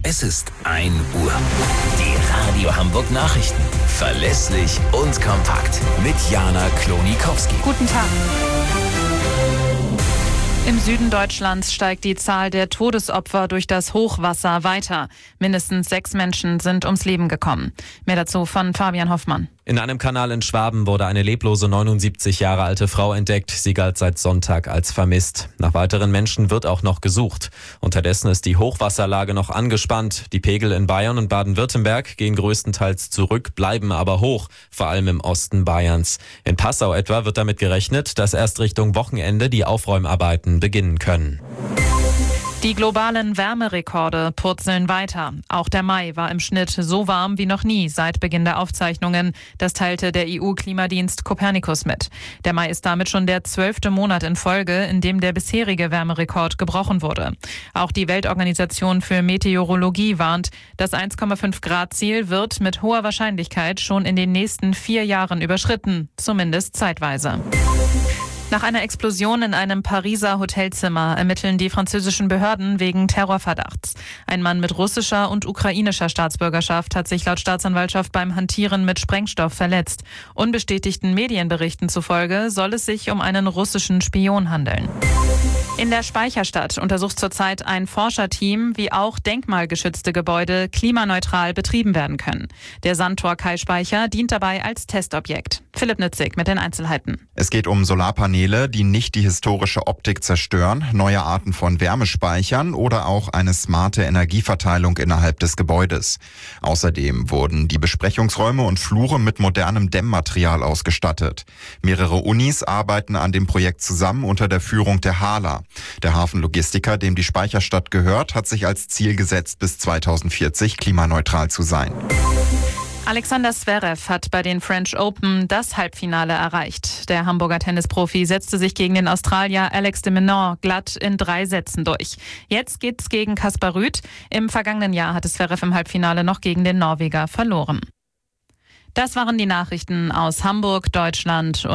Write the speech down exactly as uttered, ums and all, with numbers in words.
Es ist ein Uhr. Die Radio Hamburg Nachrichten. Verlässlich und kompakt. Mit Jana Klonikowski. Guten Tag. Im Süden Deutschlands steigt die Zahl der Todesopfer durch das Hochwasser weiter. Mindestens sechs Menschen sind ums Leben gekommen. Mehr dazu von Fabian Hoffmann. In einem Kanal in Schwaben wurde eine leblose neunundsiebzig Jahre alte Frau entdeckt. Sie galt seit Sonntag als vermisst. Nach weiteren Menschen wird auch noch gesucht. Unterdessen ist die Hochwasserlage noch angespannt. Die Pegel in Bayern und Baden-Württemberg gehen größtenteils zurück, bleiben aber hoch, vor allem im Osten Bayerns. In Passau etwa wird damit gerechnet, dass erst Richtung Wochenende die Aufräumarbeiten beginnen können. Die globalen Wärmerekorde purzeln weiter. Auch der Mai war im Schnitt so warm wie noch nie seit Beginn der Aufzeichnungen. Das teilte der E U-Klimadienst Copernicus mit. Der Mai ist damit schon der zwölfte Monat in Folge, in dem der bisherige Wärmerekord gebrochen wurde. Auch die Weltorganisation für Meteorologie warnt, das eins Komma fünf Grad Ziel wird mit hoher Wahrscheinlichkeit schon in den nächsten vier Jahren überschritten, zumindest zeitweise. Nach einer Explosion in einem Pariser Hotelzimmer ermitteln die französischen Behörden wegen Terrorverdachts. Ein Mann mit russischer und ukrainischer Staatsbürgerschaft hat sich laut Staatsanwaltschaft beim Hantieren mit Sprengstoff verletzt. Unbestätigten Medienberichten zufolge soll es sich um einen russischen Spion handeln. In der Speicherstadt untersucht zurzeit ein Forscherteam, wie auch denkmalgeschützte Gebäude klimaneutral betrieben werden können. Der Sandtor-Kai-Speicher dient dabei als Testobjekt. Philipp Nützig mit den Einzelheiten. Es geht um Solarpaneele, die nicht die historische Optik zerstören, neue Arten von Wärmespeichern oder auch eine smarte Energieverteilung innerhalb des Gebäudes. Außerdem wurden die Besprechungsräume und Flure mit modernem Dämmmaterial ausgestattet. Mehrere Unis arbeiten an dem Projekt zusammen unter der Führung der HALA. Der Hafenlogistiker, dem die Speicherstadt gehört, hat sich als Ziel gesetzt, bis zweitausendvierzig klimaneutral zu sein. Alexander Zverev hat bei den French Open das Halbfinale erreicht. Der Hamburger Tennisprofi setzte sich gegen den Australier Alex de Minaur glatt in drei Sätzen durch. Jetzt geht's gegen Kaspar Rüth. Im vergangenen Jahr hatte Zverev im Halbfinale noch gegen den Norweger verloren. Das waren die Nachrichten aus Hamburg, Deutschland und